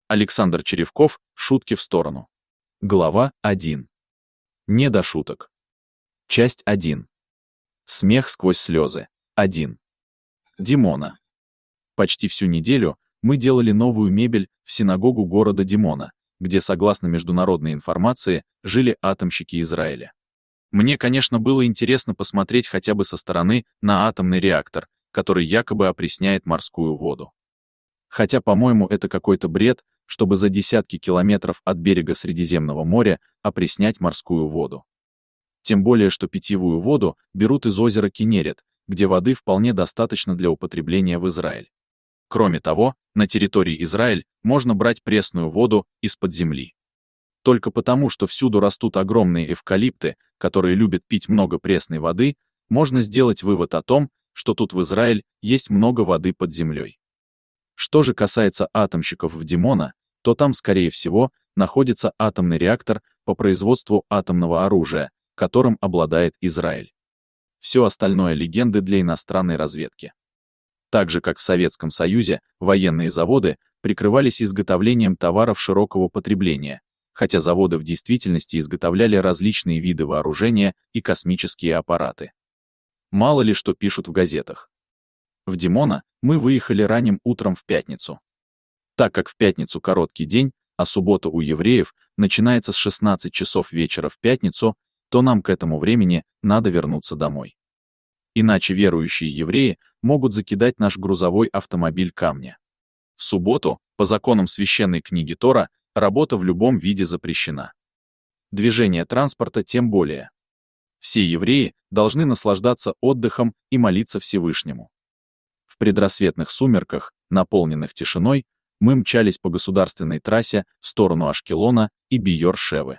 Александр Черевков, шутки в сторону. Глава 1. Не до шуток. Часть 1. Смех сквозь слезы. 1. Димона. Почти всю неделю мы делали новую мебель в синагогу города Димона, где, согласно международной информации, жили атомщики Израиля. Мне, конечно, было интересно посмотреть хотя бы со стороны на атомный реактор, который якобы опресняет морскую воду. Хотя, по-моему, это какой-то бред, чтобы за десятки километров от берега Средиземного моря опреснять морскую воду. Тем более, что питьевую воду берут из озера Кинерет, где воды вполне достаточно для употребления в Израиль. Кроме того, на территории Израиль можно брать пресную воду из-под земли. Только потому, что всюду растут огромные эвкалипты, которые любят пить много пресной воды, можно сделать вывод о том, что тут в Израиль есть много воды под землей. Что же касается атомщиков в Димона, то там, скорее всего, находится атомный реактор по производству атомного оружия, которым обладает Израиль. Все остальное — легенды для иностранной разведки. Так же, как в Советском Союзе, военные заводы прикрывались изготовлением товаров широкого потребления, хотя заводы в действительности изготовляли различные виды вооружения и космические аппараты. Мало ли что пишут в газетах. В Димона мы выехали ранним утром в пятницу. Так как в пятницу короткий день, а суббота у евреев начинается с 16 часов вечера в пятницу, то нам к этому времени надо вернуться домой. Иначе верующие евреи могут закидать наш грузовой автомобиль камня. В субботу, по законам священной книги Тора, работа в любом виде запрещена. Движение транспорта тем более. Все евреи должны наслаждаться отдыхом и молиться Всевышнему. В предрассветных сумерках, наполненных тишиной, мы мчались по государственной трассе в сторону Ашкелона и Бейер-Шевы.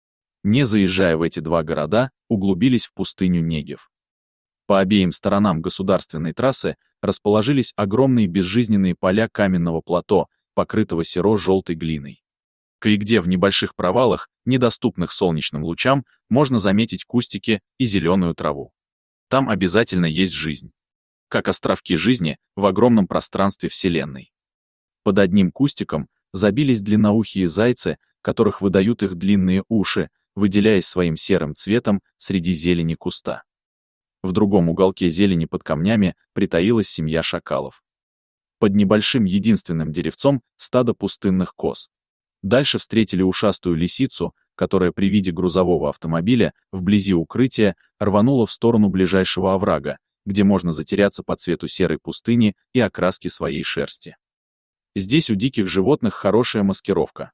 Не заезжая в эти два города, углубились в пустыню Негев. По обеим сторонам государственной трассы расположились огромные безжизненные поля каменного плато, покрытого серо-желтой глиной. Кое-где в небольших провалах, недоступных солнечным лучам, можно заметить кустики и зеленую траву. Там обязательно есть жизнь. Как островки жизни в огромном пространстве Вселенной. Под одним кустиком забились длинноухие зайцы, которых выдают их длинные уши, выделяясь своим серым цветом среди зелени куста. В другом уголке зелени под камнями притаилась семья шакалов. Под небольшим единственным деревцом стадо пустынных коз. Дальше встретили ушастую лисицу, которая при виде грузового автомобиля вблизи укрытия рванула в сторону ближайшего оврага, где можно затеряться по цвету серой пустыни и окраске своей шерсти. Здесь у диких животных хорошая маскировка.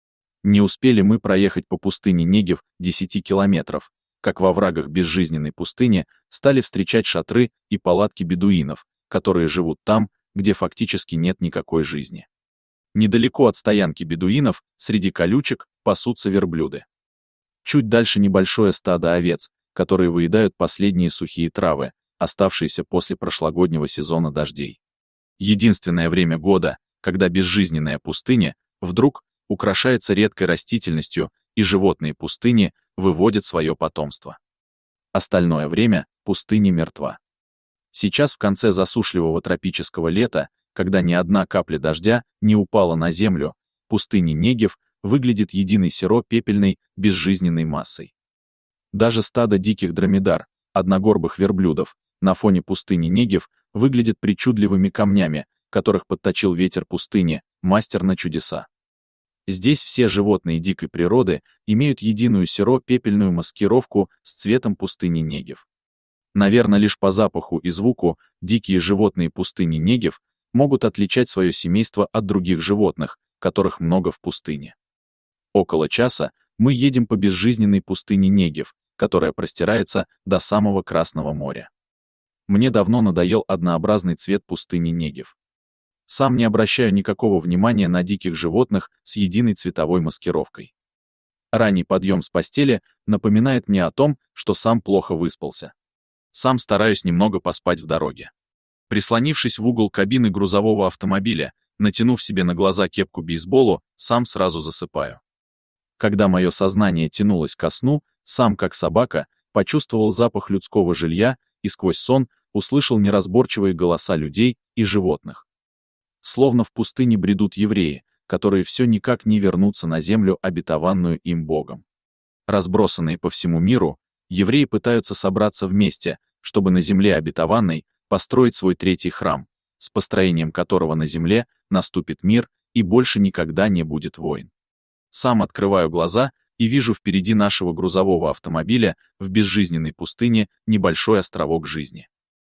Не успели мы проехать по пустыне Негев 10 километров, как во оврагах безжизненной пустыни стали встречать шатры и палатки бедуинов, которые живут там, где фактически нет никакой жизни. Недалеко от стоянки бедуинов, среди колючек, пасутся верблюды. Чуть дальше небольшое стадо овец, которые выедают последние сухие травы, оставшиеся после прошлогоднего сезона дождей. Единственное время года, когда безжизненная пустыня вдруг украшается редкой растительностью, и животные пустыни выводят свое потомство. Остальное время пустыня мертва. Сейчас в конце засушливого тропического лета, когда ни одна капля дождя не упала на землю, пустыня Негев выглядит единой серо-пепельной безжизненной массой. Даже стадо диких дромедар, одногорбых верблюдов, на фоне пустыни Негев выглядят причудливыми камнями, которых подточил ветер пустыни, мастер на чудеса. Здесь все животные дикой природы имеют единую серо-пепельную маскировку с цветом пустыни Негев. Наверное, лишь по запаху и звуку дикие животные пустыни Негев могут отличать свое семейство от других животных, которых много в пустыне. Около часа мы едем по безжизненной пустыне Негев, которая простирается до самого Красного моря. Мне давно надоел однообразный цвет пустыни Негев. Сам не обращаю никакого внимания на диких животных с единой цветовой маскировкой. Ранний подъем с постели напоминает мне о том, что сам плохо выспался. Сам стараюсь немного поспать в дороге. Прислонившись в угол кабины грузового автомобиля, натянув себе на глаза кепку-бейсболу, сам сразу засыпаю. Когда мое сознание тянулось ко сну, сам, как собака, почувствовал запах людского жилья и сквозь сон услышал неразборчивые голоса людей и животных. Словно в пустыне бредут евреи, которые все никак не вернутся на землю, обетованную им Богом. Разбросанные по всему миру, евреи пытаются собраться вместе, чтобы на земле обетованной построить свой третий храм, с построением которого на земле наступит мир и больше никогда не будет войн. Сам открываю глаза и вижу впереди нашего грузового автомобиля в безжизненной пустыне небольшой островок жизни.